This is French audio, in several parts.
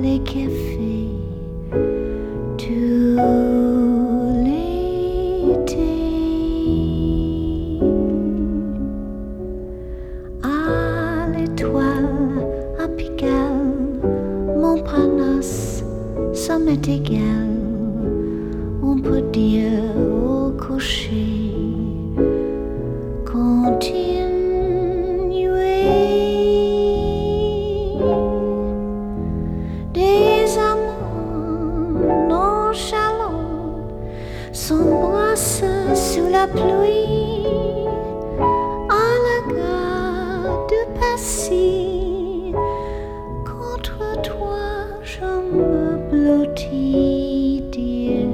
les cafés, tout l'été. À l'étoile, à Pigalle, Montparnasse, ça m'est égal. On peut dire au coucher, continuer. Des amants nonchalants s'embrassent sous la pluie à la gare de Passy. Contre toi je me blottis, Dieu.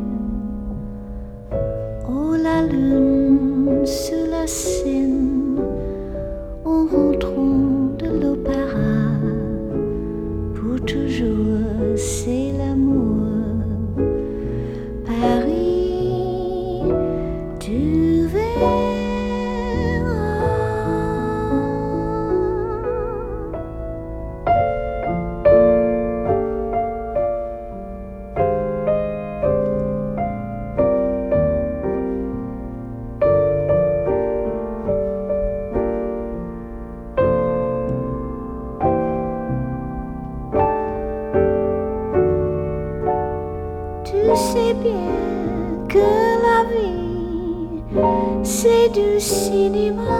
Oh, la lune sous la Seine, en rentrant de l'opéra, pour toujours c'est l'amour. Paris, tu verras. Tu sais bien que la vie, c'est du cinéma.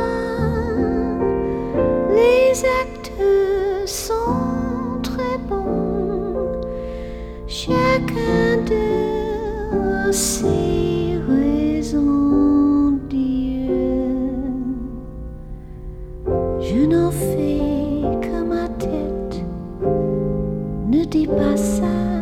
Les acteurs sont très bons, chacun d'eux a ses raisons, Dieu. Je n'en fais que ma tête, ne dis pas ça.